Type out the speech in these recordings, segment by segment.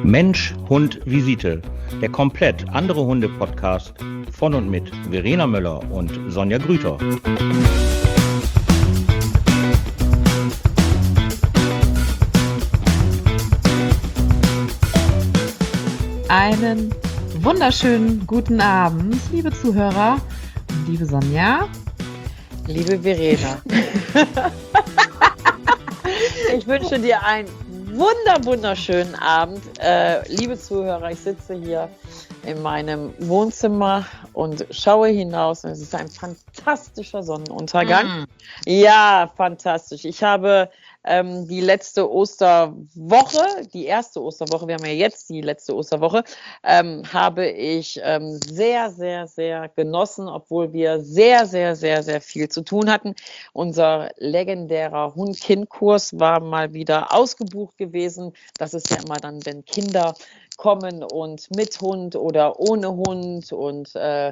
Mensch, Hund, Visite. Der komplett andere Hunde-Podcast von und mit Verena Möller und Sonja Grüter. Einen wunderschönen guten Abend, liebe Zuhörer und liebe Sonja. Liebe Verena. Ich wünsche dir einen wunderschönen Abend. Liebe Zuhörer, ich sitze hier in meinem Wohnzimmer und schaue hinaus. Und es ist ein fantastischer Sonnenuntergang. Ja, fantastisch. Ich habe die letzte Osterwoche, die erste Osterwoche, wir haben ja jetzt die letzte Osterwoche, habe ich sehr genossen, obwohl wir sehr viel zu tun hatten. Unser legendärer Hund-Kind-Kurs war mal wieder ausgebucht gewesen. Das ist ja immer dann, wenn Kinder kommen und mit Hund oder ohne Hund und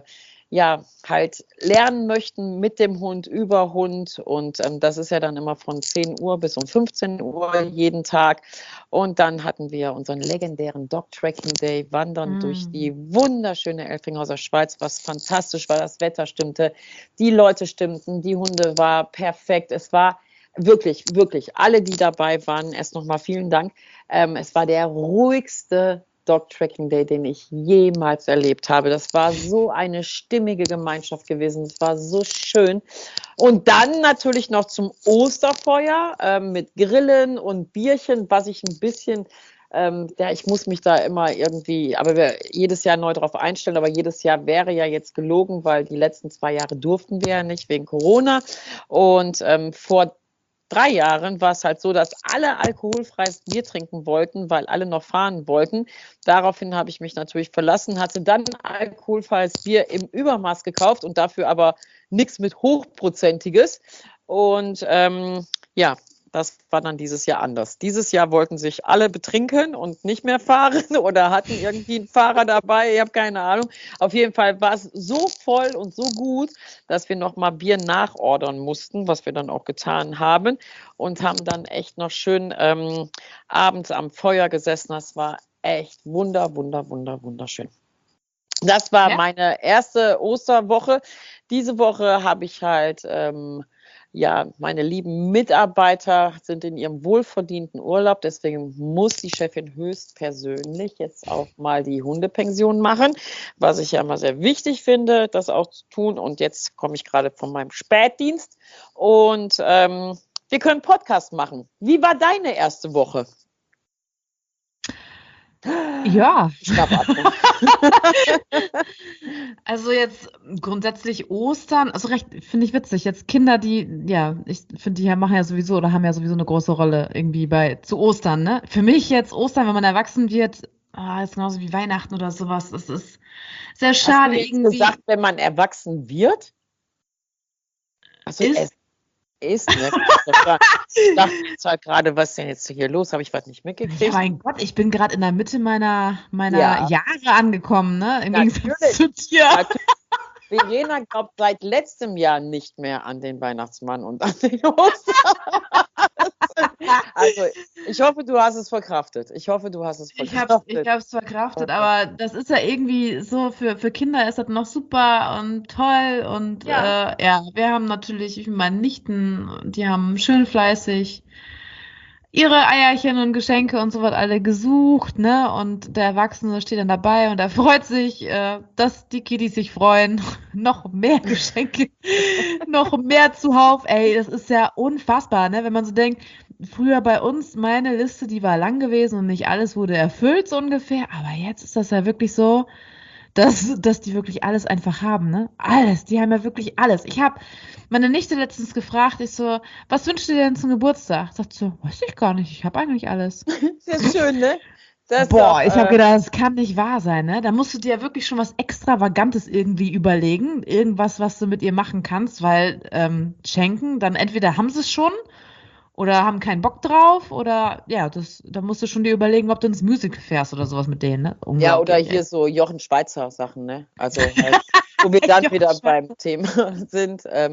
halt lernen möchten mit dem Hund, über Hund. Und das ist ja dann immer von 10 Uhr bis um 15 Uhr jeden Tag. Und dann hatten wir unseren legendären Dog Tracking Day, wandern durch die wunderschöne Elfringhauser Schweiz, was fantastisch war. Das Wetter stimmte, die Leute stimmten, die Hunde war perfekt. Es war wirklich, alle, die dabei waren, erst nochmal vielen Dank. Es war der ruhigste Dog Tracking Day, den ich jemals erlebt habe. Das war so eine stimmige Gemeinschaft gewesen. Es war so schön. Und dann natürlich noch zum Osterfeuer mit Grillen und Bierchen, was ich ein bisschen, ich muss mich da immer irgendwie, aber jedes Jahr neu drauf einstellen, aber jedes Jahr wäre ja jetzt gelogen, weil die letzten 2 Jahre durften wir ja nicht wegen Corona. Und vor 3 Jahren war es halt so, dass alle alkoholfreies Bier trinken wollten, weil alle noch fahren wollten. Daraufhin habe ich mich natürlich verlassen, hatte dann alkoholfreies Bier im Übermaß gekauft und dafür aber nichts mit Hochprozentiges. Und das war dann dieses Jahr anders. Dieses Jahr wollten sich alle betrinken und nicht mehr fahren oder hatten irgendwie einen Fahrer dabei. Ich habe keine Ahnung. Auf jeden Fall war es so voll und so gut, dass wir noch mal Bier nachordern mussten, was wir dann auch getan haben und haben dann echt noch schön abends am Feuer gesessen. Das war echt wunderschön. Das war meine erste Osterwoche. Diese Woche habe ich halt meine lieben Mitarbeiter sind in ihrem wohlverdienten Urlaub, deswegen muss die Chefin höchstpersönlich jetzt auch mal die Hundepension machen, was ich ja immer sehr wichtig finde, das auch zu tun. Und jetzt komme ich gerade von meinem Spätdienst und wir können Podcast machen. Wie war deine erste Woche? Ja. Also jetzt grundsätzlich Ostern, also recht, finde ich witzig. Jetzt Kinder, ich finde, die machen ja sowieso oder haben ja sowieso eine große Rolle irgendwie zu Ostern, ne? Für mich jetzt Ostern, wenn man erwachsen wird, ist genauso wie Weihnachten oder sowas. Das ist sehr schade. Hast du jetzt irgendwie gesagt, wenn man erwachsen wird? Also ist, ne? Ich dachte jetzt halt gerade, was ist denn jetzt hier los? Habe ich was nicht mitgekriegt? Ja, mein Gott, ich bin gerade in der Mitte meiner Jahre angekommen, ne? Im Gegensatz zu dir. Verena glaubt seit letztem Jahr nicht mehr an den Weihnachtsmann und an den Ostern. Also, ich hoffe, du hast es verkraftet. Ich habe es verkraftet, okay. Aber das ist ja irgendwie so, für Kinder ist das noch super und toll und wir haben natürlich, meine Nichten, die haben schön fleißig ihre Eierchen und Geschenke und so was alle gesucht, ne? Und der Erwachsene steht dann dabei und er freut sich, dass die Kiddies sich freuen. Noch mehr Geschenke, noch mehr zuhauf. Ey, das ist ja unfassbar, ne? Wenn man so denkt, früher bei uns, meine Liste, die war lang gewesen und nicht alles wurde erfüllt, so ungefähr. Aber jetzt ist das ja wirklich so, dass die wirklich alles einfach haben, ne? Alles, die haben ja wirklich alles. Ich habe meine Nichte letztens gefragt, ich so, was wünschst du dir denn zum Geburtstag? Sagt so, weiß ich gar nicht, ich habe eigentlich alles. Das ist schön, ne? Ich habe gedacht, das kann nicht wahr sein, ne? Da musst du dir wirklich schon was Extravagantes irgendwie überlegen, irgendwas, was du mit ihr machen kannst, weil schenken, dann entweder haben sie es schon oder haben keinen Bock drauf oder da musst du schon dir überlegen, ob du ins Musical fährst oder sowas mit denen, ne? Ja, oder hier so Jochen Schweizer Sachen, ne? Also halt, wo wir dann wieder beim Thema sind.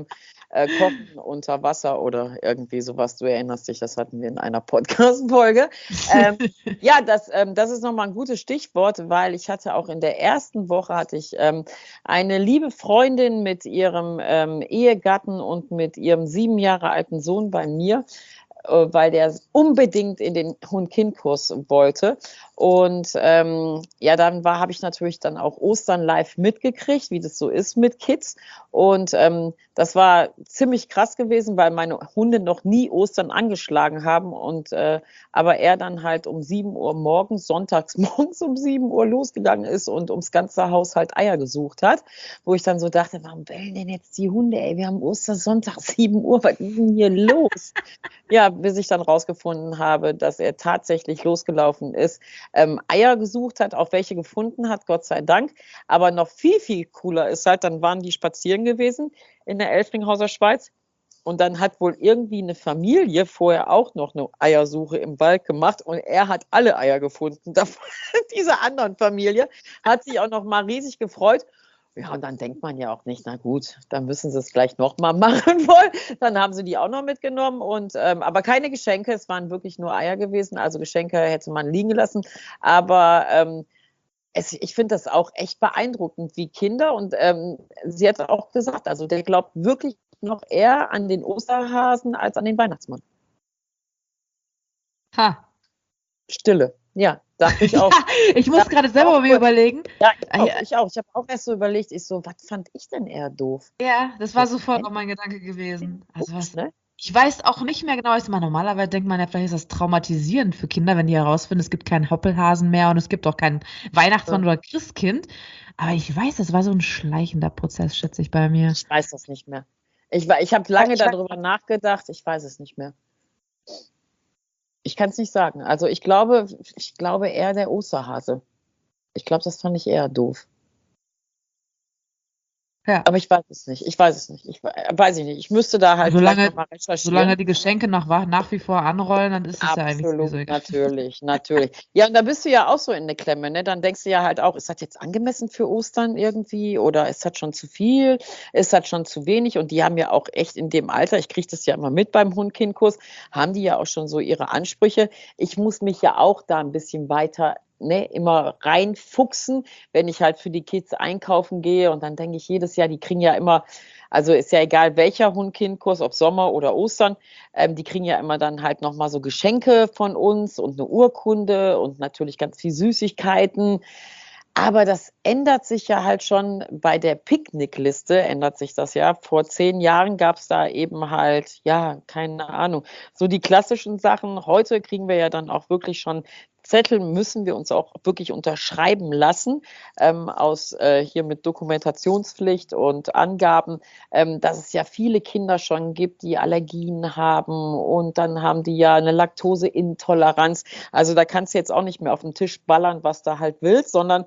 Kochen unter Wasser oder irgendwie sowas. Du erinnerst dich, das hatten wir in einer Podcast-Folge. Ja, das ist nochmal ein gutes Stichwort, weil ich hatte auch in der ersten Woche eine liebe Freundin mit ihrem Ehegatten und mit ihrem 7 Jahre alten Sohn bei mir, weil der unbedingt in den Hund-Kind-Kurs wollte. Und ja, dann habe ich natürlich dann auch Ostern live mitgekriegt, wie das so ist mit Kids. Und das war ziemlich krass gewesen, weil meine Hunde noch nie Ostern angeschlagen haben. Und aber er dann halt um 7 Uhr morgens, sonntags morgens um 7 Uhr losgegangen ist und ums ganze Haus halt Eier gesucht hat. Wo ich dann so dachte, warum bellen denn jetzt die Hunde? Ey, wir haben Ostersonntag 7 Uhr, was ist denn hier los? Ja, bis ich dann rausgefunden habe, dass er tatsächlich losgelaufen ist, Eier gesucht hat, auch welche gefunden hat, Gott sei Dank. Aber noch viel, viel cooler ist halt, dann waren die spazieren gewesen in der Elfringhauser Schweiz. Und dann hat wohl irgendwie eine Familie vorher auch noch eine Eiersuche im Wald gemacht und er hat alle Eier gefunden. Diese anderen Familie hat sich auch noch mal riesig gefreut. Ja, und dann denkt man ja auch nicht, na gut, dann müssen sie es gleich nochmal machen wollen. Dann haben sie die auch noch mitgenommen. Und, aber keine Geschenke, es waren wirklich nur Eier gewesen. Also Geschenke hätte man liegen lassen. Aber ich finde das auch echt beeindruckend, wie Kinder. Und sie hat auch gesagt, also der glaubt wirklich noch eher an den Osterhasen als an den Weihnachtsmann. Ha. Stille, ja, dachte ich auch. Ich muss gerade selber bei mir überlegen. Ja, ich auch. Ich habe auch erst so überlegt, was fand ich denn eher doof? Ja, das war sofort auch mein Gedanke gewesen. Also Ups, ne? ich weiß auch nicht mehr genau, was man normalerweise denkt, man ja, vielleicht ist das traumatisierend für Kinder, wenn die herausfinden, es gibt keinen Hoppelhasen mehr und es gibt auch keinen Weihnachtsmann oder Christkind. Aber ich weiß, das war so ein schleichender Prozess, schätze ich bei mir. Ich weiß das nicht mehr. Ich habe lange darüber nachgedacht, ich weiß es nicht mehr. Ich kann es nicht sagen. Also ich glaube eher der Osterhase. Ich glaube, das fand ich eher doof. Ja. Aber ich weiß es nicht. Ich weiß ich nicht. Ich müsste da halt Solange, mal recherchieren. solange die Geschenke nach wie vor anrollen, dann ist es ja eigentlich Absolut, sowieso egal. natürlich. Ja, und da bist du ja auch so in der Klemme, ne? Dann denkst du ja halt auch, ist das jetzt angemessen für Ostern irgendwie oder ist das schon zu viel? Ist das schon zu wenig? Und die haben ja auch echt in dem Alter, ich kriege das ja immer mit beim Hund-Kind-Kurs, haben die ja auch schon so ihre Ansprüche. Ich muss mich ja auch da ein bisschen weiter immer reinfuchsen, wenn ich halt für die Kids einkaufen gehe und dann denke ich jedes Jahr, die kriegen ja immer, also ist ja egal welcher Hund-Kind-Kurs, ob Sommer oder Ostern, die kriegen ja immer dann halt nochmal so Geschenke von uns und eine Urkunde und natürlich ganz viel Süßigkeiten. Aber das ändert sich ja halt schon bei der Picknickliste, ändert sich das ja. Vor 10 Jahren gab es da eben halt, ja, keine Ahnung, so die klassischen Sachen. Heute kriegen wir ja dann auch wirklich schon Zettel, müssen wir uns auch wirklich unterschreiben lassen, hier mit Dokumentationspflicht und Angaben, dass es ja viele Kinder schon gibt, die Allergien haben und dann haben die ja eine Laktoseintoleranz. Also da kannst du jetzt auch nicht mehr auf den Tisch ballern, was du halt willst, sondern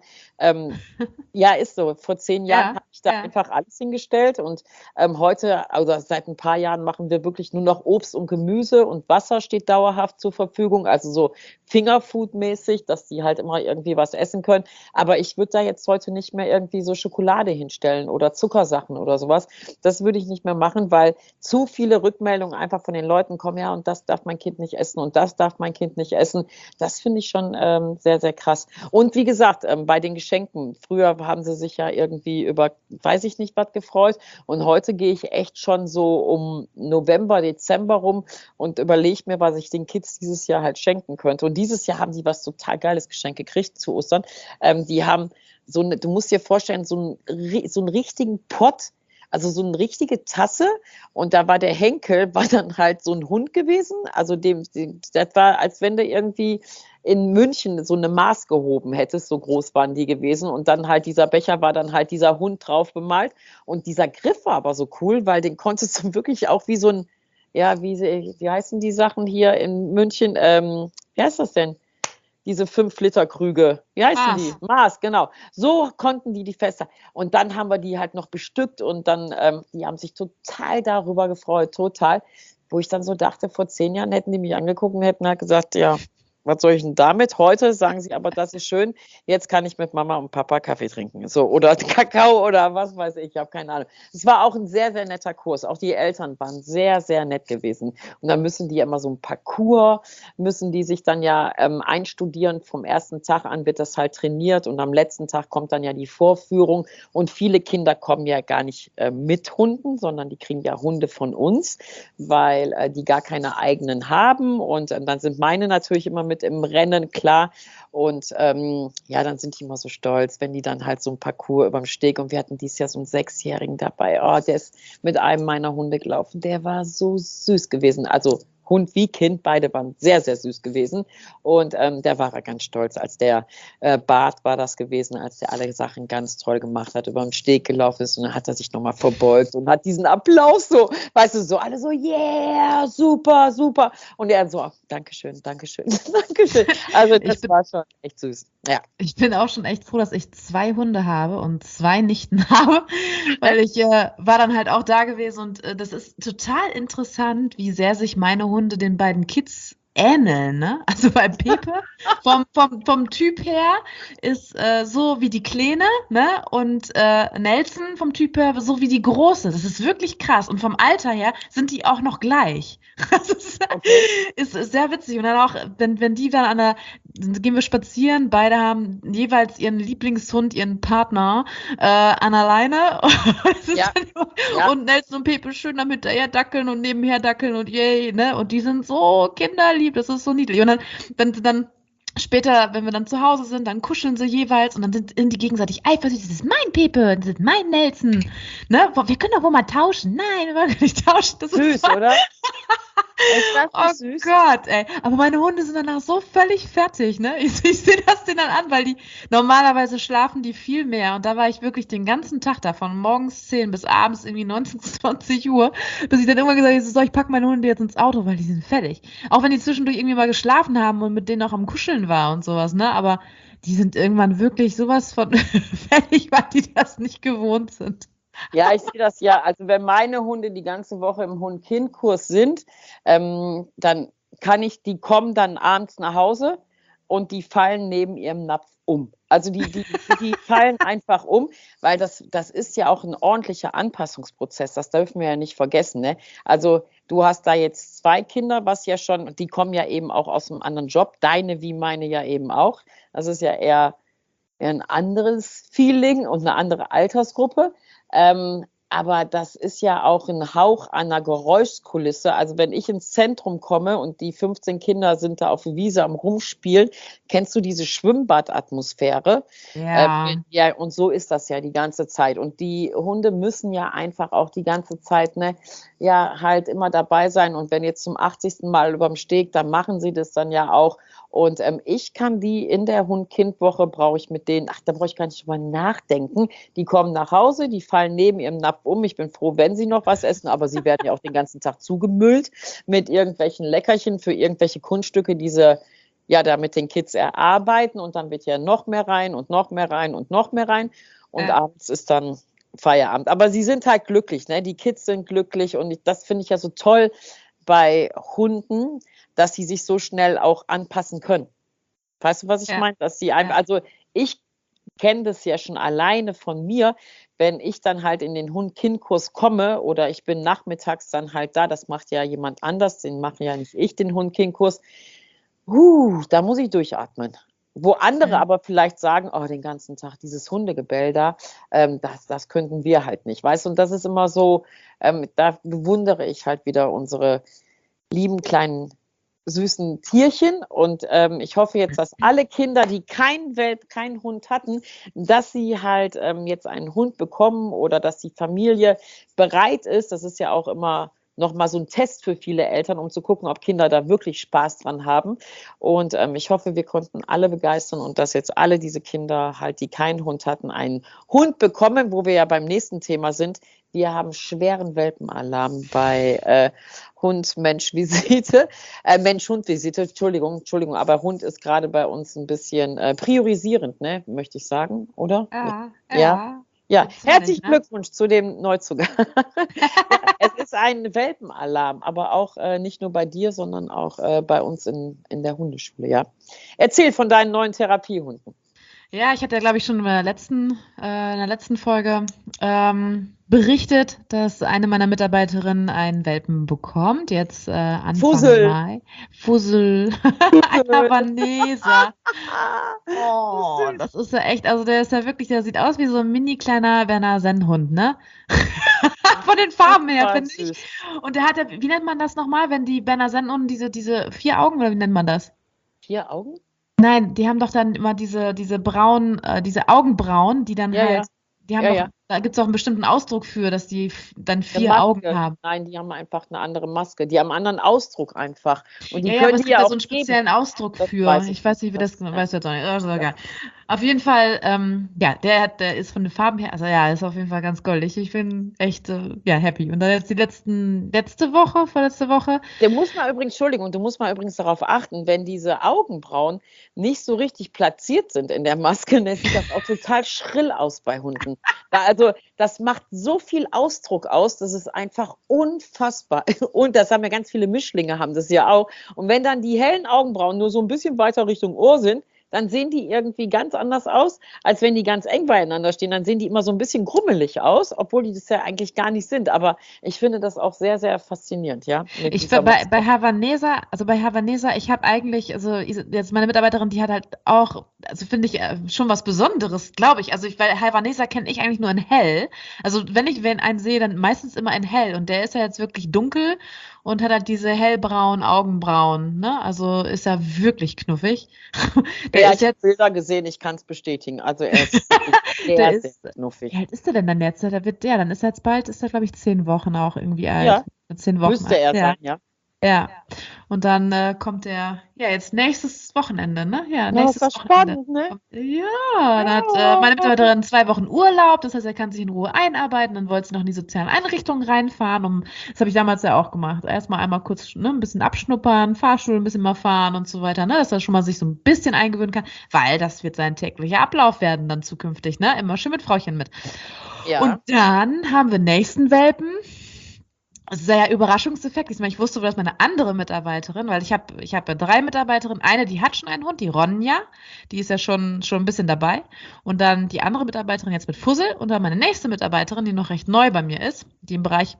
ja, ist so. Vor 10 Jahren habe ich da einfach alles hingestellt und heute, also seit ein paar Jahren machen wir wirklich nur noch Obst und Gemüse und Wasser steht dauerhaft zur Verfügung, also so Fingerfood-mäßig, dass die halt immer irgendwie was essen können. Aber ich würde da jetzt heute nicht mehr irgendwie so Schokolade hinstellen oder Zuckersachen oder sowas. Das würde ich nicht mehr machen, weil zu viele Rückmeldungen einfach von den Leuten kommen, ja, und das darf mein Kind nicht essen und das darf mein Kind nicht essen. Das finde ich schon sehr, sehr krass. Und wie gesagt, bei den Geschenken, früher haben sie sich ja irgendwie über, weiß ich nicht, was gefreut. Und heute gehe ich echt schon so um November, Dezember rum und überlege mir, was ich den Kids dieses Jahr halt schenken könnte. Und dieses Jahr haben die was total geiles Geschenk gekriegt zu Ostern. Die haben du musst dir vorstellen, so einen richtigen Pott, also so eine richtige Tasse und da war der Henkel, war dann halt so ein Hund gewesen, also das war, als wenn du irgendwie in München so eine Maß gehoben hättest, so groß waren die gewesen und dann halt dieser Becher war dann halt dieser Hund drauf bemalt und dieser Griff war aber so cool, weil den konntest du wirklich auch wie so ein, ja, wie heißen die Sachen hier in München, wie heißt das denn? Diese 5-Liter-Krüge, wie heißen die? Maß, genau. So konnten die fester. Und dann haben wir die halt noch bestückt und dann, die haben sich total darüber gefreut, total. Wo ich dann so dachte, vor 10 Jahren hätten die mich angeguckt und hätten halt gesagt, ja, was soll ich denn damit? Heute sagen sie aber, das ist schön, jetzt kann ich mit Mama und Papa Kaffee trinken. So, oder Kakao oder was weiß ich habe keine Ahnung. Es war auch ein sehr, sehr netter Kurs. Auch die Eltern waren sehr, sehr nett gewesen. Und dann müssen die immer so ein Parcours, müssen die sich dann ja einstudieren. Vom ersten Tag an wird das halt trainiert und am letzten Tag kommt dann ja die Vorführung. Und viele Kinder kommen ja gar nicht mit Hunden, sondern die kriegen ja Hunde von uns, weil die gar keine eigenen haben. Und dann sind meine natürlich immer mit im Rennen, klar. Und ja, dann sind die immer so stolz, wenn die dann halt so ein Parcours über dem Steg, und wir hatten dieses Jahr so einen 6-Jährigen dabei. Oh, der ist mit einem meiner Hunde gelaufen. Der war so süß gewesen. Also Hund wie Kind, beide waren sehr, sehr süß gewesen. Und der war ganz stolz, als der Bart war das gewesen, als der alle Sachen ganz toll gemacht hat, über den Steg gelaufen ist, und dann hat er sich nochmal verbeugt und hat diesen Applaus so, weißt du, so alle so, yeah, super, super. Und er so, Dankeschön, Dankeschön, Dankeschön. Also das war schon echt süß. Ja. Ich bin auch schon echt froh, dass ich 2 Hunde habe und 2 Nichten habe, weil ich war dann halt auch da gewesen, und das ist total interessant, wie sehr sich meine Hunde den beiden Kids ähneln, ne? Also bei Pepe vom Typ her ist so wie die Kleine, ne? Und Nelson vom Typ her so wie die Große. Das ist wirklich krass. Und vom Alter her sind die auch noch gleich. Das ist sehr witzig. Und dann auch, wenn die dann gehen wir spazieren, beide haben jeweils ihren Lieblingshund, ihren Partner an der Leine. Und Nelson und Pepe schön damit hinterher dackeln und nebenher dackeln und yay, ne? Und die sind so kinderlieb, das ist so niedlich. Und dann, wenn sie dann später, wenn wir dann zu Hause sind, dann kuscheln sie jeweils und dann sind die gegenseitig eifersüchtig. Das ist mein Pepe, das ist mein Nelson. Ne? Wir können doch wohl mal tauschen. Nein, wir wollen nicht tauschen. Das süß, ist oder? Oh süß. Gott, ey. Aber meine Hunde sind danach so völlig fertig, ne? Ich sehe das denen dann an, weil die normalerweise schlafen die viel mehr. Und da war ich wirklich den ganzen Tag da, von morgens 10 bis abends irgendwie 19, 20 Uhr, bis ich dann irgendwann gesagt habe, so, ich packe meine Hunde jetzt ins Auto, weil die sind fertig. Auch wenn die zwischendurch irgendwie mal geschlafen haben und mit denen auch am Kuscheln war und sowas, ne? Aber die sind irgendwann wirklich sowas von fertig, weil die das nicht gewohnt sind. Ja, ich sehe das ja. Also wenn meine Hunde die ganze Woche im Hund-Kind-Kurs sind, dann die kommen dann abends nach Hause und die fallen neben ihrem Napf um. Also die fallen einfach um, weil das ist ja auch ein ordentlicher Anpassungsprozess. Das dürfen wir ja nicht vergessen, ne? Also du hast da jetzt 2 Kinder, was ja schon, die kommen ja eben auch aus einem anderen Job. Deine wie meine ja eben auch. Das ist ja eher ein anderes Feeling und eine andere Altersgruppe. Aber das ist ja auch ein Hauch einer Geräuschkulisse. Also wenn ich ins Zentrum komme und die 15 Kinder sind da auf der Wiese am Rumspielen, kennst du diese Schwimmbadatmosphäre? Ja. Ja, und so ist das ja die ganze Zeit. Und die Hunde müssen ja einfach auch die ganze Zeit, ne, ja, halt immer dabei sein. Und wenn jetzt zum 80. Mal überm Steg, dann machen sie das dann ja auch. Und ich kann die in der Hund-Kind-Woche, brauche ich mit denen, da brauche ich gar nicht drüber nachdenken. Die kommen nach Hause, die fallen neben ihrem Napf um. Ich bin froh, wenn sie noch was essen, aber sie werden ja auch den ganzen Tag zugemüllt mit irgendwelchen Leckerchen für irgendwelche Kunststücke, die sie ja da mit den Kids erarbeiten. Und dann wird ja noch mehr rein und noch mehr rein und noch mehr rein. Und abends ist dann Feierabend. Aber sie sind halt glücklich, ne? Die Kids sind glücklich, und das finde ich ja so toll bei Hunden, dass sie sich so schnell auch anpassen können. Weißt du, was ich meine? Dass sie einfach, also ich kenne das ja schon alleine von mir, wenn ich dann halt in den Hund-Kind-Kurs komme oder ich bin nachmittags dann halt da, das macht ja jemand anders, den mache ja nicht ich, den Hund-Kind-Kurs, da muss ich durchatmen. Wo andere aber vielleicht sagen, den ganzen Tag dieses Hundegebell da, das könnten wir halt nicht, weißt du? Und das ist immer so, da bewundere ich halt wieder unsere lieben kleinen süßen Tierchen, und ich hoffe jetzt, dass alle Kinder, die keinen Hund hatten, dass sie halt jetzt einen Hund bekommen oder dass die Familie bereit ist. Das ist ja auch immer nochmal so ein Test für viele Eltern, um zu gucken, ob Kinder da wirklich Spaß dran haben. Und ich hoffe, wir konnten alle begeistern und dass jetzt alle diese Kinder halt, die keinen Hund hatten, einen Hund bekommen, wo wir ja beim nächsten Thema sind. Wir haben schweren Welpenalarm bei Hund-Mensch-Visite. Mensch-Hund-Visite, Entschuldigung, aber Hund ist gerade bei uns ein bisschen priorisierend, ne, möchte ich sagen, oder? Ja. Ja, Gibt's herzlichen nicht, ne? Glückwunsch zu dem Neuzugang. Ja, es ist ein Welpenalarm, aber auch nicht nur bei dir, sondern auch bei uns in der Hundeschule, ja. Erzähl von deinen neuen Therapiehunden. Ja, ich hatte, glaube ich, schon in der letzten Folge berichtet, dass eine meiner Mitarbeiterinnen einen Welpen bekommt, jetzt Anfang Fussel. Mai. Fussel, ein Havaneser. Oh, das ist ja echt, also der ist ja wirklich, der sieht aus wie so ein mini kleiner Berner Sennenhund, ne? Von den Farben her, Total finde ich. süß. Und der hat ja, wie nennt man das nochmal, wenn die Berner Sennenhunden diese 4 Augen, oder wie nennt man das? 4 Augen? Nein, die haben doch dann immer diese braunen, diese Augenbrauen, die dann Ja, halt, ja. die haben Ja, doch, ja. da gibt es auch einen bestimmten Ausdruck für, dass die dann Eine 4 Augen Maske. haben. Nein, die haben einfach eine andere Maske. Die haben einen anderen Ausdruck einfach. Und die Ja, aber können es die gibt ja da auch so einen geben. speziellen Ausdruck Das für. weiß Ich weiß nicht, wie das, ja. weißt du jetzt auch nicht. Also egal. Auf jeden Fall, ja, der ist von den Farben her, also ja, ist auf jeden Fall ganz goldig. Ich bin echt, ja, happy. Und dann jetzt vorletzte Woche. Du musst mal übrigens darauf achten, wenn diese Augenbrauen nicht so richtig platziert sind in der Maske, dann sieht das auch total schrill aus bei Hunden. Also das macht so viel Ausdruck aus, das ist einfach unfassbar. Und das haben ja ganz viele Mischlinge, haben das ja auch. Und wenn dann die hellen Augenbrauen nur so ein bisschen weiter Richtung Ohr sind, dann sehen die irgendwie ganz anders aus, als wenn die ganz eng beieinander stehen. Dann sehen die immer so ein bisschen grummelig aus, obwohl die das ja eigentlich gar nicht sind. Aber ich finde das auch sehr, sehr faszinierend, ja. Bei Havaneser, ich habe eigentlich, also jetzt meine Mitarbeiterin, die hat halt auch, also finde ich schon was Besonderes, glaube ich. Also weil Havaneser kenne ich eigentlich nur in hell. Also wenn ich einen sehe, dann meistens immer in hell. Und der ist ja jetzt wirklich dunkel und hat halt diese hellbraunen Augenbrauen, ne? Also ist er wirklich knuffig. Ich habe Bilder gesehen, ich kann es bestätigen. Also er ist sehr, sehr knuffig. Wie alt ist er denn dann jetzt? Dann ist er jetzt bald, glaube ich, 10 Wochen auch irgendwie alt. Ja, 10 Wochen müsste er sein, ja. Ja. Und dann kommt er, ja, jetzt nächstes Wochenende, ne? Ja, Ja, nächstes ist das Wochenende. spannend, ne? Ja, dann hat meine Mitarbeiterin 2 Wochen Urlaub, das heißt, er kann sich in Ruhe einarbeiten, dann wollte sie noch in die sozialen Einrichtungen reinfahren. Das habe ich damals ja auch gemacht. Erstmal einmal kurz ein bisschen abschnuppern, Fahrstuhl ein bisschen mal fahren und so weiter, ne? Dass er schon mal sich so ein bisschen eingewöhnen kann, weil das wird sein täglicher Ablauf werden dann zukünftig, ne? Immer schön mit Frauchen mit. Ja. Und dann haben wir nächsten Welpen. Sehr Überraschungseffekt. Ich meine, ich wusste, dass meine andere Mitarbeiterin, weil ich habe ja 3 Mitarbeiterinnen. Eine, die hat schon einen Hund, die Ronja, die ist ja schon ein bisschen dabei. Und dann die andere Mitarbeiterin jetzt mit Fussel und dann meine nächste Mitarbeiterin, die noch recht neu bei mir ist, die im Bereich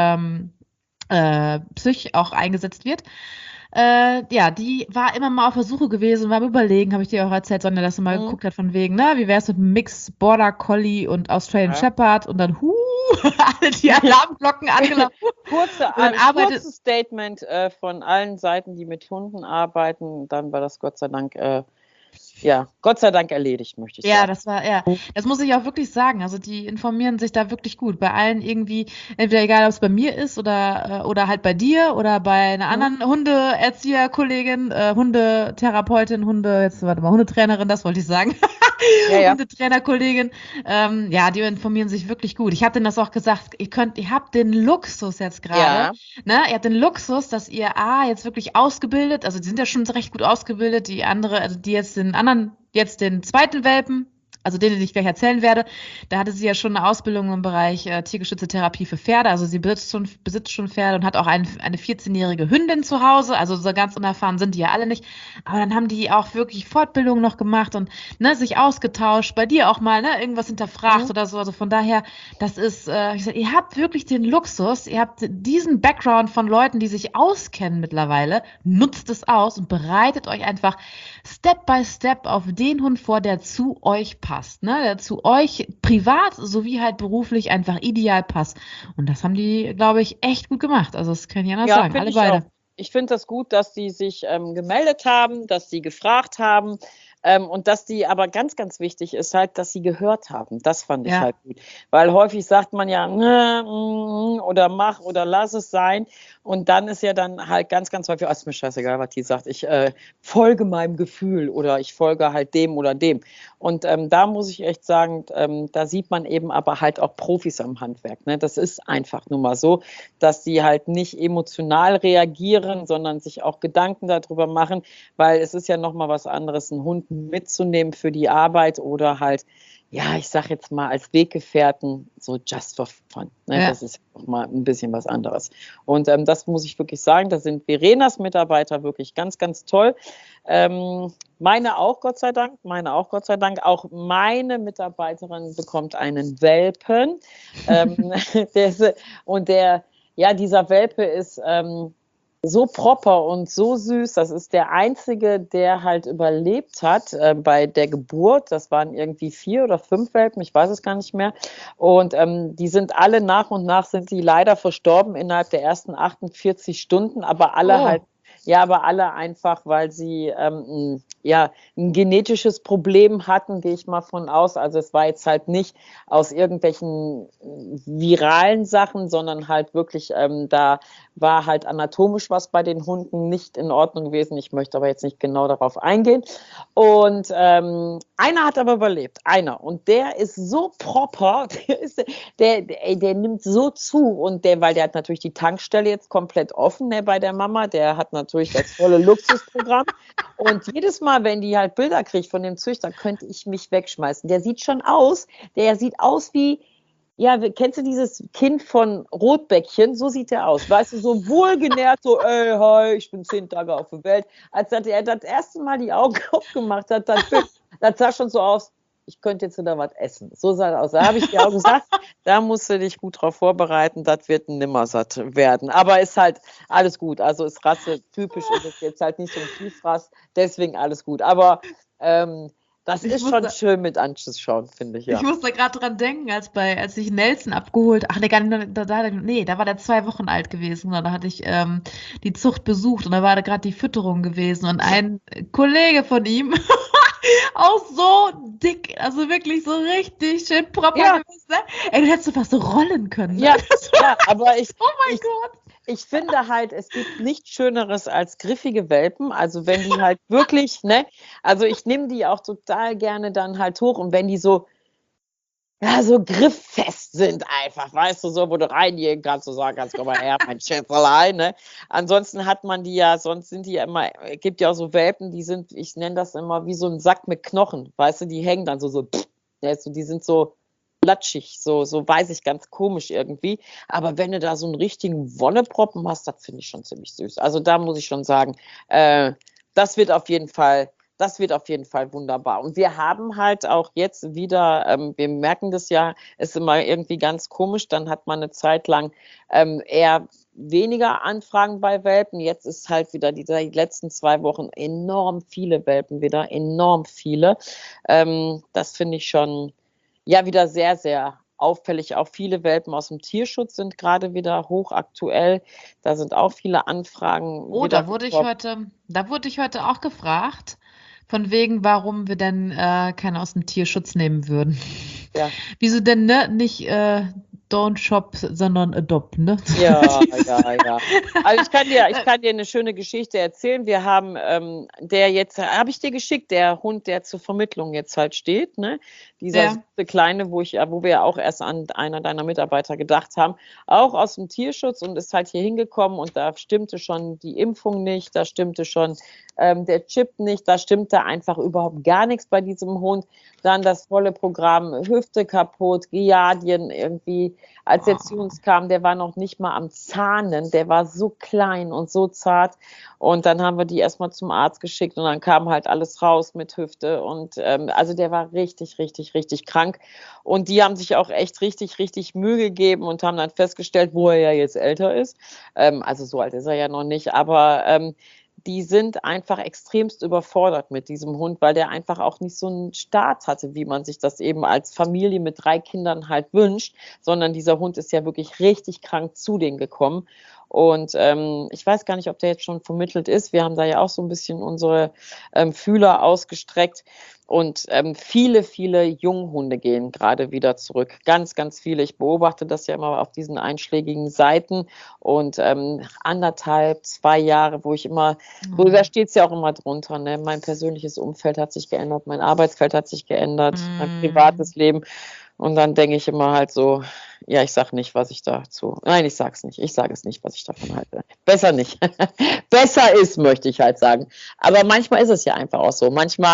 Psych auch eingesetzt wird. Ja, die war immer mal auf der Suche gewesen, war am Überlegen, habe ich dir auch erzählt, Sonja, dass sie mal geguckt hat von wegen, ne, wie wäre es mit einem Mix Border Collie und Australian Shepherd und dann alle die Alarmglocken angelaufen. Kurzes Statement von allen Seiten, die mit Hunden arbeiten, dann war das Gott sei Dank erledigt, möchte ich sagen. Das muss ich auch wirklich sagen. Also die informieren sich da wirklich gut. Bei allen irgendwie, entweder egal, ob es bei mir ist oder halt bei dir oder bei einer anderen Hundeerzieherkollegin, Hundetherapeutin, Hundetrainerin, das wollte ich sagen. Ja. Hundetrainerkollegin, die informieren sich wirklich gut. Ich habe denen das auch gesagt, ihr habt den Luxus jetzt gerade, ne? Ihr habt den Luxus, dass ihr jetzt wirklich ausgebildet, also die sind ja schon recht gut ausgebildet, die jetzt den zweiten Welpen, also den ich gleich erzählen werde, da hatte sie ja schon eine Ausbildung im Bereich tiergestützte Therapie für Pferde. Also sie besitzt schon Pferde und hat auch eine 14-jährige Hündin zu Hause. Also so ganz unerfahren sind die ja alle nicht. Aber dann haben die auch wirklich Fortbildungen noch gemacht und sich ausgetauscht. Bei dir auch mal irgendwas hinterfragt oder so. Also von daher, das ist, ihr habt wirklich den Luxus. Ihr habt diesen Background von Leuten, die sich auskennen mittlerweile. Nutzt es aus und bereitet euch einfach Step by Step auf den Hund vor, der zu euch passt, ne? Der zu euch privat sowie halt beruflich einfach ideal passt. Und das haben die, glaube ich, echt gut gemacht. Also das kann ich anders sagen, alle beide. Auch. Ich finde das gut, dass die sich gemeldet haben, dass sie gefragt haben. Und dass die aber ganz, ganz wichtig ist halt, dass sie gehört haben. Das fand ich halt gut. Weil häufig sagt man ja, oder mach oder lass es sein. Und dann ist ja dann halt ganz, ganz häufig, ist mir scheißegal, was die sagt. Ich folge meinem Gefühl oder ich folge halt dem oder dem. Und da muss ich echt sagen, da sieht man eben aber halt auch Profis am Handwerk. Ne? Das ist einfach nur mal so, dass die halt nicht emotional reagieren, sondern sich auch Gedanken darüber machen, weil es ist ja nochmal was anderes, einen Hund mitzunehmen für die Arbeit oder halt, ja, ich sag jetzt mal als Weggefährten, so just for fun. Ne? Ja. Das ist auch mal ein bisschen was anderes. Und das muss ich wirklich sagen, da sind Verenas Mitarbeiter wirklich ganz, ganz toll. Meine auch, Gott sei Dank. Auch meine Mitarbeiterin bekommt einen Welpen. Dieser Welpe ist so proper und so süß. Das ist der einzige, der halt überlebt hat bei der Geburt. Das waren irgendwie 4 oder 5 Welpen, ich weiß es gar nicht mehr. Und die sind alle nach und nach sind die leider verstorben innerhalb der ersten 48 Stunden, aber alle aber alle einfach, weil sie ein genetisches Problem hatten, gehe ich mal von aus. Also es war jetzt halt nicht aus irgendwelchen viralen Sachen, sondern halt wirklich, da war halt anatomisch was bei den Hunden nicht in Ordnung gewesen. Ich möchte aber jetzt nicht genau darauf eingehen. Und einer hat aber überlebt, einer. Und der ist so proper, der nimmt so zu. Und weil der hat natürlich die Tankstelle jetzt komplett offen, ne, bei der Mama. Der hat natürlich das volle Luxusprogramm. Und jedes Mal, wenn die halt Bilder kriegt von dem Züchter, könnte ich mich wegschmeißen. Der sieht aus wie, ja, kennst du dieses Kind von Rotbäckchen? So sieht der aus. Weißt du, so wohlgenährt, so, ey, hi, ich bin 10 Tage auf der Welt. Als er das erste Mal die Augen aufgemacht hat, das sah schon so aus, ich könnte jetzt wieder was essen. So sah das aus. Da habe ich dir auch gesagt, da musst du dich gut drauf vorbereiten, das wird ein Nimmersatt werden. Aber ist halt alles gut. Also ist rassetypisch, ist es jetzt halt nicht so ein Tiefrass, deswegen alles gut. Aber das ist schon schön mit anzuschauen, finde ich, ja. Ich musste gerade dran denken, als ich Nelson abgeholt, da war der 2 Wochen alt gewesen, da hatte ich die Zucht besucht und da war da gerade die Fütterung gewesen und ein Kollege von ihm, auch so dick, also wirklich so richtig schön proper gewesen, ne? Ey, du hättest so fast so rollen können. Ne? Ja, aber oh mein Gott. Ich finde halt, es gibt nichts Schöneres als griffige Welpen. Also wenn die halt wirklich, ne, also ich nehme die auch total gerne dann halt hoch und wenn die so grifffest sind einfach, weißt du, so, wo du reingehen kannst, du sagen kannst, komm mal her, mein Schäferlein, ne. Ansonsten hat man die ja, sonst sind die ja immer, gibt ja auch so Welpen, die sind, ich nenne das immer wie so ein Sack mit Knochen, weißt du, die hängen dann so, die sind so platschig, so weiß ich, ganz komisch irgendwie. Aber wenn du da so einen richtigen Wonneproppen hast, das finde ich schon ziemlich süß. Also da muss ich schon sagen, das wird auf jeden Fall wunderbar. Und wir haben halt auch jetzt wieder, wir merken das ja, ist immer irgendwie ganz komisch, dann hat man eine Zeit lang eher weniger Anfragen bei Welpen. Jetzt ist halt wieder die letzten 2 Wochen enorm viele Welpen wieder, enorm viele. Das finde ich schon wieder sehr, sehr auffällig. Auch viele Welpen aus dem Tierschutz sind gerade wieder hochaktuell. Da sind auch viele Anfragen. Oh, da wurde ich heute auch gefragt, von wegen, warum wir denn keine aus dem Tierschutz nehmen würden. Ja. Wieso denn, ne? Nicht don't shop, sondern adopt, ne? Ja. Also ich kann dir eine schöne Geschichte erzählen. Wir haben, habe ich dir geschickt, der Hund, der zur Vermittlung jetzt halt steht, ne? Dieser Kleine, wo wir auch erst an einer deiner Mitarbeiter gedacht haben, auch aus dem Tierschutz und ist halt hier hingekommen und da stimmte schon die Impfung nicht, da stimmte schon der Chip nicht, da stimmte einfach überhaupt gar nichts bei diesem Hund. Dann das volle Programm, Hüfte kaputt, Giardien irgendwie. Als er zu uns kam, der war noch nicht mal am Zahnen, der war so klein und so zart. Und dann haben wir die erstmal zum Arzt geschickt und dann kam halt alles raus mit Hüfte. Und also der war richtig, richtig, richtig krank. Und die haben sich auch echt richtig, richtig Mühe gegeben und haben dann festgestellt, wo er ja jetzt älter ist. Also so alt ist er ja noch nicht, aber die sind einfach extremst überfordert mit diesem Hund, weil der einfach auch nicht so einen Start hatte, wie man sich das eben als Familie mit 3 Kindern halt wünscht, sondern dieser Hund ist ja wirklich richtig krank zu denen gekommen. Und ich weiß gar nicht, ob der jetzt schon vermittelt ist. Wir haben da ja auch so ein bisschen unsere Fühler ausgestreckt. Und viele, viele Junghunde gehen gerade wieder zurück. Ganz, ganz viele. Ich beobachte das ja immer auf diesen einschlägigen Seiten. Und 1,5, 2 Jahre, wo ich immer, da steht es ja auch immer drunter, ne? Mein persönliches Umfeld hat sich geändert, mein Arbeitsfeld hat sich geändert, mein privates Leben. Und dann denke ich immer halt so, ja, ich sage nicht, was ich dazu, nein, ich sage es nicht, was ich davon halte. Besser nicht. Besser ist, möchte ich halt sagen. Aber manchmal ist es ja einfach auch so. Manchmal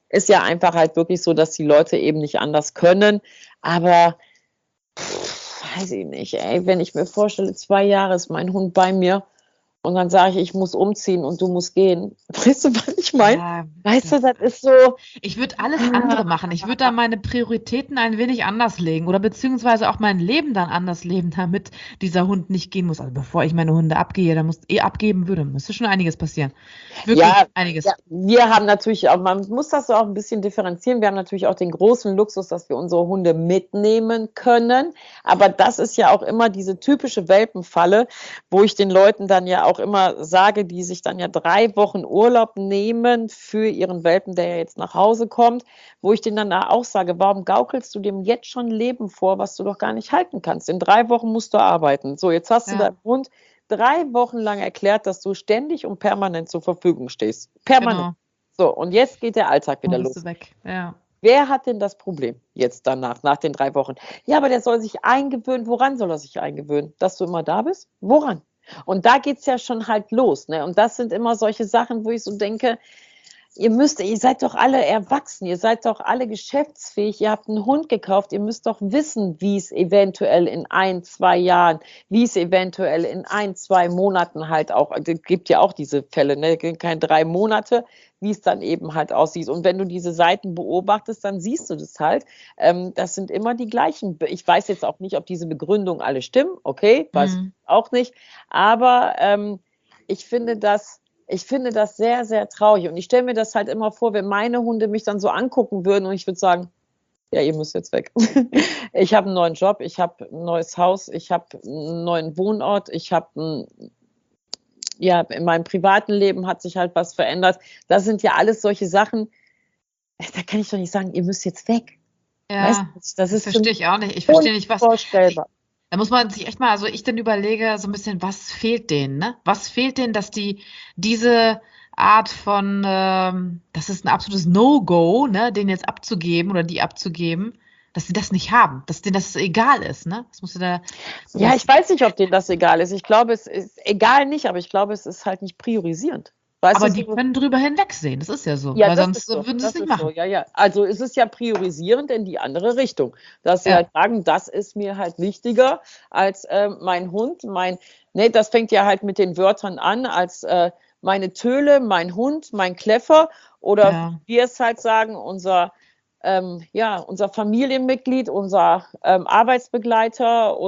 ist ja einfach halt wirklich so, dass die Leute eben nicht anders können. Aber weiß ich nicht, ey, wenn ich mir vorstelle, 2 Jahre ist mein Hund bei mir und dann sage ich muss umziehen und du musst gehen. Weißt du, was ich meine? Ja, Weißt du, das ist so. ich würde alles andere machen. Ich würde da meine Prioritäten ein wenig anders legen oder beziehungsweise auch mein Leben dann anders leben, damit dieser Hund nicht gehen muss. Also bevor ich meine Hunde abgeben würde, müsste schon einiges passieren. Wirklich einiges. Ja, wir haben natürlich auch, man muss das so auch ein bisschen differenzieren. Wir haben natürlich auch den großen Luxus, dass wir unsere Hunde mitnehmen können. Aber das ist ja auch immer diese typische Welpenfalle, wo ich den Leuten dann ja auch immer sage, die sich dann ja 3 Wochen Urlaub nehmen für ihren Welpen, der ja jetzt nach Hause kommt, wo ich denen dann auch sage, warum gaukelst du dem jetzt schon Leben vor, was du doch gar nicht halten kannst? In 3 Wochen musst du arbeiten. So, jetzt hast du deinem Hund 3 Wochen lang erklärt, dass du ständig und permanent zur Verfügung stehst. Permanent. Genau. So, und jetzt geht der Alltag wieder Dann bist los. du weg. Ja. Wer hat denn das Problem jetzt danach, nach den 3 Wochen? Ja, aber der soll sich eingewöhnen. Woran soll er sich eingewöhnen? Dass du immer da bist? Woran? Und da geht's ja schon halt los, ne? Und das sind immer solche Sachen, wo ich so denke, ihr seid doch alle erwachsen, ihr seid doch alle geschäftsfähig, ihr habt einen Hund gekauft, ihr müsst doch wissen, wie es eventuell in 1, 2 Jahren, wie es eventuell in 1, 2 Monaten halt auch, es gibt ja auch diese Fälle, ne, keine 3 Monate, wie es dann eben halt aussieht. Und wenn du diese Seiten beobachtest, dann siehst du das halt. Das sind immer die gleichen. Ich weiß jetzt auch nicht, ob diese Begründungen alle stimmen, okay, weiß ich auch nicht, aber ich finde das sehr, sehr traurig. Und ich stelle mir das halt immer vor, wenn meine Hunde mich dann so angucken würden und ich würde sagen, ja, ihr müsst jetzt weg. Ich habe einen neuen Job, ich habe ein neues Haus, ich habe einen neuen Wohnort, in meinem privaten Leben hat sich halt was verändert. Das sind ja alles solche Sachen, da kann ich doch nicht sagen, ihr müsst jetzt weg. Ja, weißt du, das ist verstehe ich auch nicht. Ich verstehe nicht, was. Unvorstellbar. Da muss man sich echt mal, also ich dann überlege so ein bisschen, was fehlt denen, ne? Was fehlt denen, dass die diese Art von, das ist ein absolutes No-Go, ne, den jetzt abzugeben oder die abzugeben, dass sie das nicht haben, dass denen das egal ist, ne? Das musst du da. Ja, ich weiß nicht, ob denen das egal ist. Ich glaube, es ist egal nicht, aber ich glaube, es ist halt nicht priorisierend. Weißt Aber du, die können drüber hinwegsehen, das ist ja so, ja, weil das sonst ist so. würden sie es Das nicht ist so. machen. Ja, ja. Also es ist ja priorisierend in die andere Richtung. Dass sie Ja. halt sagen, das ist mir halt wichtiger als mein Hund, das fängt ja halt mit den Wörtern an, als meine Töle, mein Hund, mein Kleffer oder Ja. wie wir es halt sagen, unser Familienmitglied, unser Arbeitsbegleiter,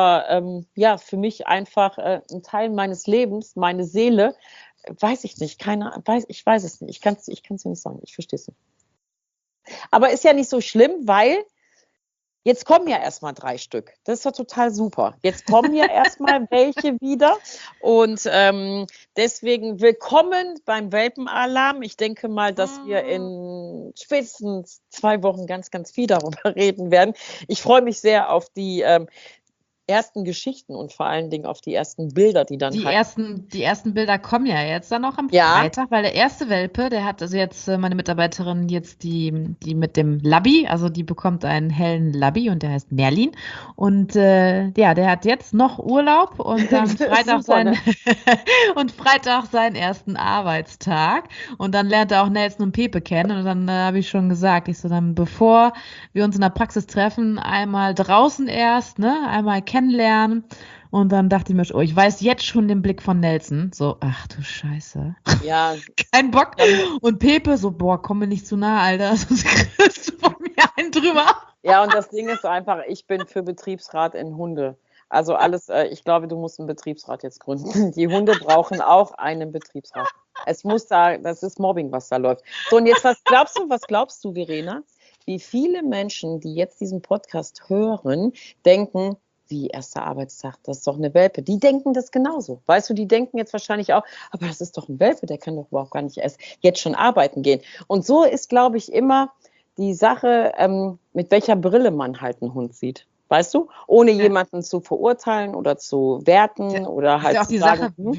für mich einfach ein Teil meines Lebens, meine Seele. Weiß ich nicht, ich weiß es nicht. Ich kann es dir nicht sagen, ich verstehe es nicht. Aber ist ja nicht so schlimm, weil jetzt kommen ja erstmal 3 Stück. Das ist ja total super. Jetzt kommen ja erstmal welche wieder. Und deswegen willkommen beim Welpenalarm. Ich denke mal, dass wir in spätestens 2 Wochen ganz, ganz viel darüber reden werden. Ich freue mich sehr auf die ersten Geschichten und vor allen Dingen auf die ersten Bilder, die dann Die ersten Bilder kommen ja jetzt dann noch am Ja. Freitag, weil der erste Welpe, der hat also jetzt meine Mitarbeiterin jetzt die mit dem Labby, also die bekommt einen hellen Labby und der heißt Merlin und der hat jetzt noch Urlaub und dann Freitag Super, ne? und Freitag seinen ersten Arbeitstag und dann lernt er auch Nelson und Pepe kennen und dann habe ich schon gesagt, ich so dann bevor wir uns in der Praxis treffen, einmal draußen erst, ne, einmal kennenlernen. Und dann dachte ich mir, ich weiß jetzt schon den Blick von Nelson. So, ach du Scheiße. Ja. Kein Bock. Und Pepe so, boah, komm mir nicht zu nah, Alter. Sonst kriegst du von mir einen drüber. Ja, und das Ding ist einfach, ich bin für Betriebsrat in Hunde. Also alles, ich glaube, du musst einen Betriebsrat jetzt gründen. Die Hunde brauchen auch einen Betriebsrat. Das ist Mobbing, was da läuft. So, und jetzt, was glaubst du, Verena? Wie viele Menschen, die jetzt diesen Podcast hören, denken, wie erster Arbeitstag, das ist doch eine Welpe. Die denken das genauso. Weißt du, die denken jetzt wahrscheinlich auch, aber das ist doch ein Welpe, der kann doch überhaupt gar nicht erst jetzt schon arbeiten gehen. Und so ist, glaube ich, immer die Sache, mit welcher Brille man halt einen Hund sieht. Weißt du? Ohne jemanden zu verurteilen oder zu werten oder halt auch zu die sagen, Sache,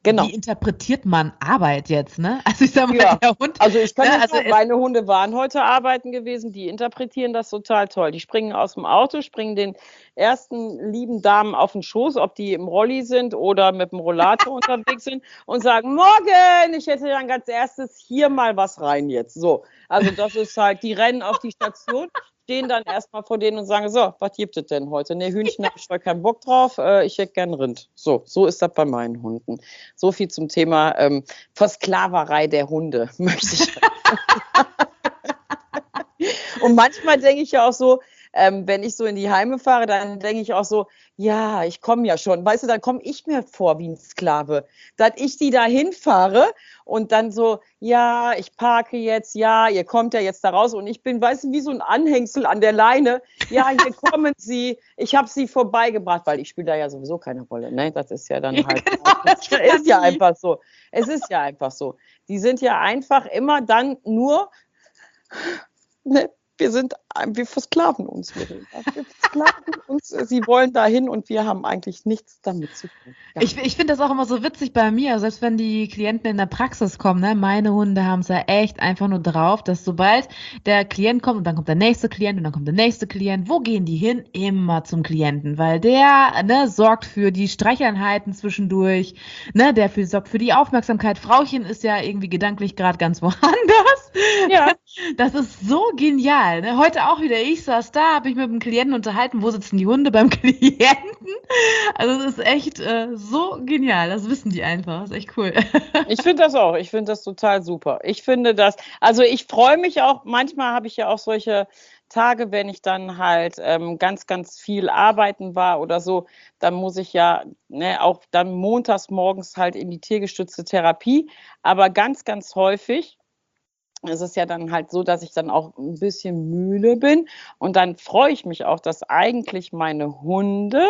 Genau. Wie interpretiert man Arbeit jetzt, ne? Also ich sag mal, Ja. der Hund. Also ich kann ne, jetzt sagen, meine Hunde waren heute arbeiten gewesen, die interpretieren das total toll. Die springen aus dem Auto, springen den ersten lieben Damen auf den Schoß, ob die im Rolli sind oder mit dem Rollator unterwegs sind und sagen, morgen, ich hätte dann ganz erstes hier mal was rein jetzt. So, also das ist halt, die rennen auf die Station, stehen dann erstmal vor denen und sagen, so, was gibt es denn heute? Ne, Hühnchen habe ich voll keinen Bock drauf, ich hätte gern Rind. So ist das bei meinen Hunden. So viel zum Thema Versklaverei der Hunde, möchte ich sagen. Und manchmal denke ich ja auch so, wenn ich so in die Heime fahre, dann denke ich auch so, ja, ich komme ja schon. Weißt du, dann komme ich mir vor wie ein Sklave. Dass ich die da hinfahre und dann so, ja, ich parke jetzt, ja, ihr kommt ja jetzt da raus und ich bin, weißt du, wie so ein Anhängsel an der Leine. Ja, hier kommen sie, ich habe sie vorbeigebracht, weil ich spiele da ja sowieso keine Rolle. Ne? Das ist ja dann halt, das ist ja einfach so. Es ist ja einfach so. Die sind ja einfach immer dann nur, ne? Wir versklaven uns. Wir versklaven uns, sie wollen dahin und wir haben eigentlich nichts damit zu tun. Ja. Ich finde das auch immer so witzig bei mir, selbst wenn die Klienten in der Praxis kommen, ne, meine Hunde haben es ja echt einfach nur drauf, dass sobald der Klient kommt und dann kommt der nächste Klient und dann kommt der nächste Klient, wo gehen die hin? Immer zum Klienten, weil der sorgt für die Streicheinheiten zwischendurch, ne, sorgt für die Aufmerksamkeit. Frauchen ist ja irgendwie gedanklich gerade ganz woanders. Ja. Das ist so genial. Ne? Heute auch wieder, ich saß da, habe mich mit dem Klienten unterhalten, wo sitzen die Hunde beim Klienten? Also es ist echt so genial, das wissen die einfach, das ist echt cool. Ich finde das auch, ich finde das total super. Ich finde das, also ich freue mich auch, manchmal habe ich ja auch solche Tage, wenn ich dann halt ganz, ganz viel arbeiten war oder so, dann muss ich ja auch dann montags morgens halt in die tiergestützte Therapie, aber ganz, ganz häufig es ist ja dann halt so, dass ich dann auch ein bisschen müde bin und dann freue ich mich auch, dass eigentlich meine Hunde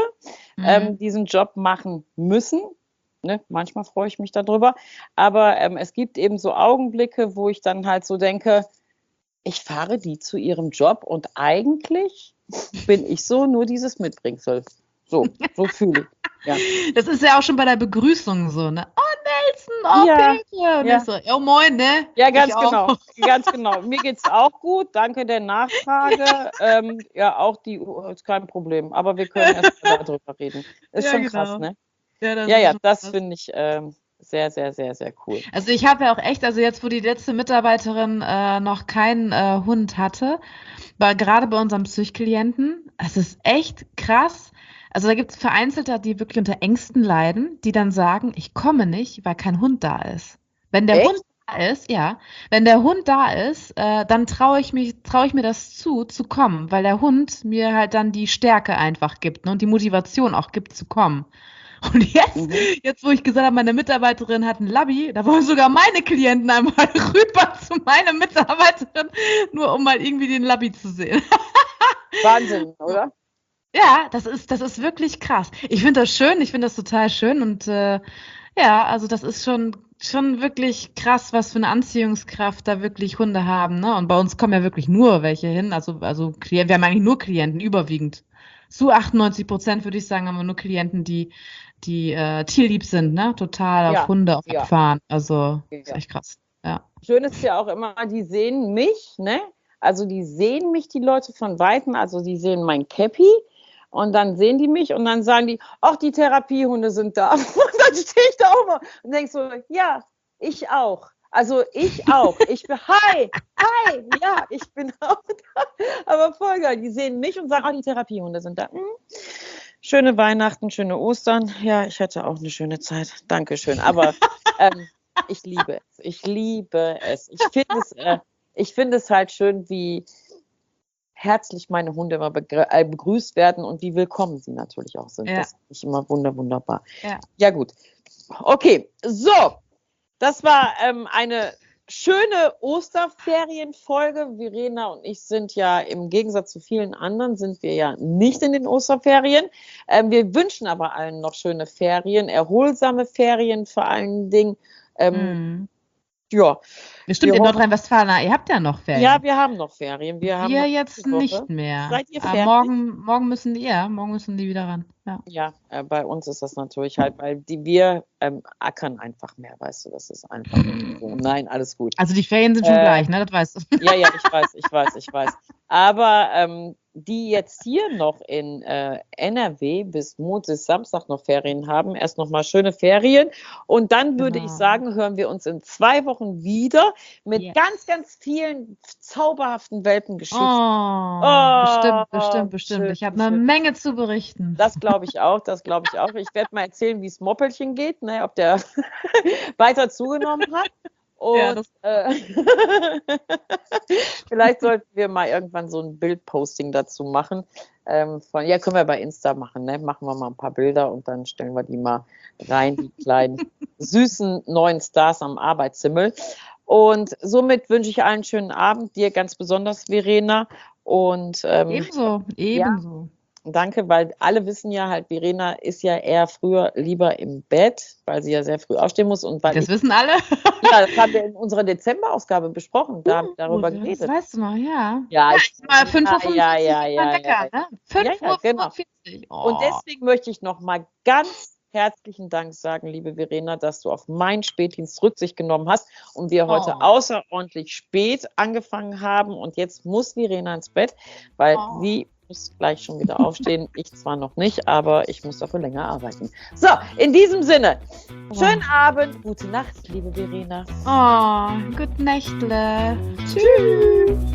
diesen Job machen müssen. Ne? Manchmal freue ich mich darüber, aber es gibt eben so Augenblicke, wo ich dann halt so denke, ich fahre die zu ihrem Job und eigentlich bin ich so nur dieses Mitbringsel. So fühle ich. Ja. Das ist ja auch schon bei der Begrüßung so, ne? Oh, Nelson, oh, Ja, Peter. Und ja. ich so, oh, moin, ne? Ja, ganz Ich auch. genau. Ganz genau. Mir geht's auch gut. Danke der Nachfrage. Ja, auch die ist kein Problem. Aber wir können erst mal darüber reden. Ist Ja, schon genau. krass, ne? Ja, Das finde ich sehr, sehr, sehr, sehr cool. Also ich habe ja auch echt, also jetzt, wo die letzte Mitarbeiterin noch keinen Hund hatte, war gerade bei unserem Psychklienten, es ist echt krass. Also da gibt es Vereinzelte, die wirklich unter Ängsten leiden, die dann sagen, ich komme nicht, weil kein Hund da ist. Wenn der Echt? Hund da ist, ja, wenn der Hund da ist, dann traue ich mir das zu kommen, weil der Hund mir halt dann die Stärke einfach gibt, ne, und die Motivation auch gibt, zu kommen. Und jetzt, wo ich gesagt habe, meine Mitarbeiterin hat einen Labby, da wollen sogar meine Klienten einmal rüber zu meiner Mitarbeiterin, nur um mal irgendwie den Labby zu sehen. Wahnsinn, oder? Ja, das ist wirklich krass. Ich finde das schön, ich finde das total schön und ja, also das ist schon wirklich krass, was für eine Anziehungskraft da wirklich Hunde haben, ne? Und bei uns kommen ja wirklich nur welche hin, also Klienten, wir haben eigentlich nur Klienten, überwiegend. Zu 98% würde ich sagen, haben wir nur Klienten, die tierlieb sind, ne? Total auf Hunde abfahren. Also ist echt krass. Ja. Schön ist ja auch immer, die sehen mich, ne? Also die sehen mich, die Leute von Weitem, also die sehen mein Käppi und dann sehen die mich und dann sagen die, ach, die Therapiehunde sind da. Und dann stehe ich da auch mal und denke so, ja, ich auch. Also ich auch. Ich bin, hi, ja, ich bin auch da. Aber voll geil, die sehen mich und sagen, ach, die Therapiehunde sind da. Schöne Weihnachten, schöne Ostern. Ja, ich hatte auch eine schöne Zeit. Dankeschön. Aber ich liebe es. Ich liebe es. Ich finde es halt schön, wie herzlich meine Hunde immer begrüßt werden und wie willkommen sie natürlich auch sind. Ja. Das finde ich immer wunderbar. Ja, gut. Okay, so. Das war eine schöne Osterferienfolge. Verena und ich sind ja im Gegensatz zu vielen anderen, sind wir ja nicht in den Osterferien. Wir wünschen aber allen noch schöne Ferien, erholsame Ferien vor allen Dingen. Ja. Bestimmt in Nordrhein-Westfalen, ihr habt ja noch Ferien. Ja, wir haben noch Ferien. Wir jetzt nicht mehr. Seid ihr fertig? Morgen müssen die wieder ran. Ja, bei uns ist das natürlich halt, weil wir ackern einfach mehr, weißt du, das ist einfach so. Nein, alles gut. Also die Ferien sind schon gleich, ne, das weißt du. Ja, ich weiß. Aber die jetzt hier noch in NRW bis Samstag noch Ferien haben, erst noch mal schöne Ferien und dann würde ich sagen, hören wir uns in 2 Wochen wieder mit ganz, ganz vielen zauberhaften Welpengeschichten. Bestimmt. Schön, ich habe eine Menge zu berichten. Das glaube ich auch. Ich werde mal erzählen, wie es Moppelchen geht, ne, ob der weiter zugenommen hat. Und vielleicht sollten wir mal irgendwann so ein Bildposting dazu machen. Können wir bei Insta machen, ne? Machen wir mal ein paar Bilder und dann stellen wir die mal rein, die kleinen, süßen neuen Stars am Arbeitszimmer. Und somit wünsche ich allen einen schönen Abend, dir ganz besonders, Verena. Und ebenso. Ja, danke, weil alle wissen ja halt, Verena ist ja eher früher lieber im Bett, weil sie ja sehr früh aufstehen muss. Und weil das wissen alle? Ja, das haben wir in unserer Dezemberausgabe besprochen, da haben wir darüber geredet. Das weißt du noch, ja. Ja, mal 5:45 Uhr. Ja. Ne? 5:45 Uhr. Genau. Und deswegen möchte ich noch mal ganz herzlichen Dank sagen, liebe Verena, dass du auf meinen Spätdienst Rücksicht genommen hast und wir heute außerordentlich spät angefangen haben. Und jetzt muss Verena ins Bett, weil sie muss gleich schon wieder aufstehen. Ich zwar noch nicht, aber ich muss dafür länger arbeiten. So, in diesem Sinne, schönen Abend, gute Nacht, liebe Verena. Gute Nächtle. Tschüss.